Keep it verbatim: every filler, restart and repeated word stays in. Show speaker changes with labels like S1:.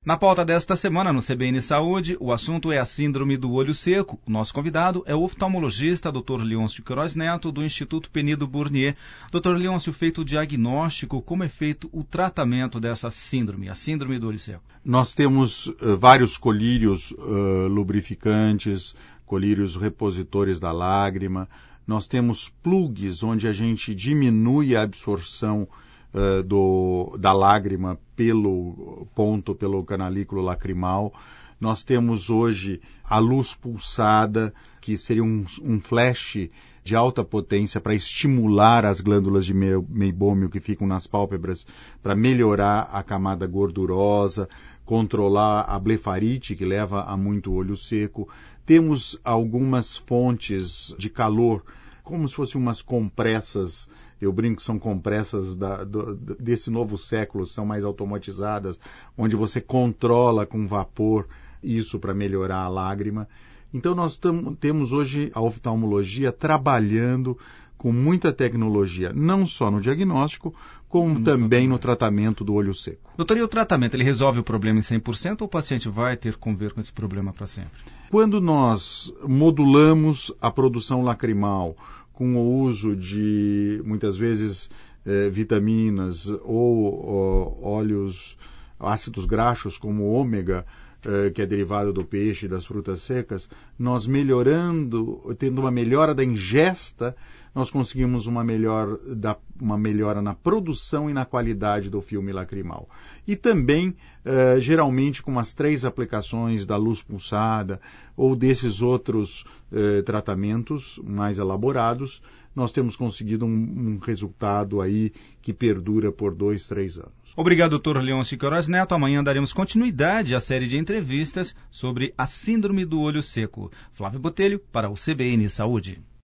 S1: Na pauta desta semana, no C B N Saúde, o assunto é a síndrome do olho seco. O nosso convidado é o oftalmologista doutor Leôncio Queiroz Neto, do Instituto Penido Burnier. doutor Leôncio, feito o diagnóstico, como é feito o tratamento dessa síndrome, a síndrome do olho seco?
S2: Nós temos uh, vários colírios uh, lubrificantes, colírios repositores da lágrima. Nós temos plugs onde a gente diminui a absorção Uh, do, da lágrima pelo ponto, pelo canalículo lacrimal. Nós temos hoje a luz pulsada, que seria um, um flash de alta potência para estimular as glândulas de meibômio que ficam nas pálpebras, para melhorar a camada gordurosa, controlar a blefarite, que leva a muito olho seco. Temos algumas fontes de calor, como se fossem umas compressas, eu brinco que são compressas da, do, desse novo século, são mais automatizadas, onde você controla com vapor isso para melhorar a lágrima. Então nós tam, temos hoje a oftalmologia trabalhando com muita tecnologia, não só no diagnóstico, como no também tratamento. no tratamento do olho seco.
S1: Doutor, e o tratamento, ele resolve o problema em cem por cento ou o paciente vai ter que conviver com esse problema para sempre?
S2: Quando nós modulamos a produção lacrimal com o uso de, muitas vezes, eh, vitaminas ou, ou óleos, ácidos graxos como o ômega, eh, que é derivado do peixe e das frutas secas, nós melhorando, tendo uma melhora da ingesta, nós conseguimos uma, melhor, da, uma melhora na produção e na qualidade do filme lacrimal. E também, eh, geralmente, com as três aplicações da luz pulsada ou desses outros eh, tratamentos mais elaborados, nós temos conseguido um, um resultado aí que perdura por dois, três anos.
S1: Obrigado, doutor Leôncio Queiroz Neto. Amanhã daremos continuidade à série de entrevistas sobre a síndrome do olho seco. Flávio Botelho, para o C B N Saúde.